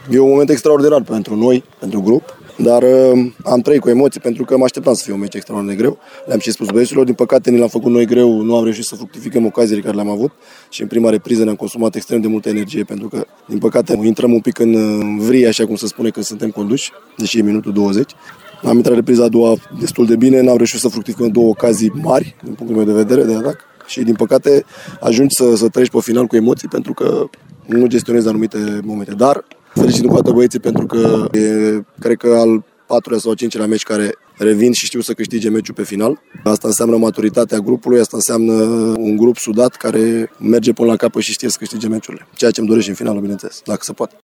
E un moment extraordinar pentru noi, pentru grup, dar am trăit cu emoții pentru că mă așteptam să fie un meci extraordinar de greu. Le-am și spus băieților, din păcate ni l-am făcut noi greu, nu am reușit să fructificăm ocaziile care le-am avut și în prima repriză ne-am consumat extrem de multă energie pentru că, din păcate, intrăm un pic în vrie, așa cum se spune, când suntem conduși, deși e minutul 20. Am intrat repriza a doua destul de bine, n-am reușit să fructificăm două ocazii mari, din punctul meu de vedere, de atac. Și, din păcate, ajungi să treci pe final cu emoții pentru că nu gestionezi anumite momente. Dar felicit încă o dată băieții pentru că e, cred că, al 4-lea sau 5-lea meci care revin și știu să câștige meciul pe final. Asta înseamnă maturitatea grupului, asta înseamnă un grup sudat care merge până la capăt și știe să câștige meciurile. Ceea ce îmi dorește în finalul, bineînțeles, dacă se poate.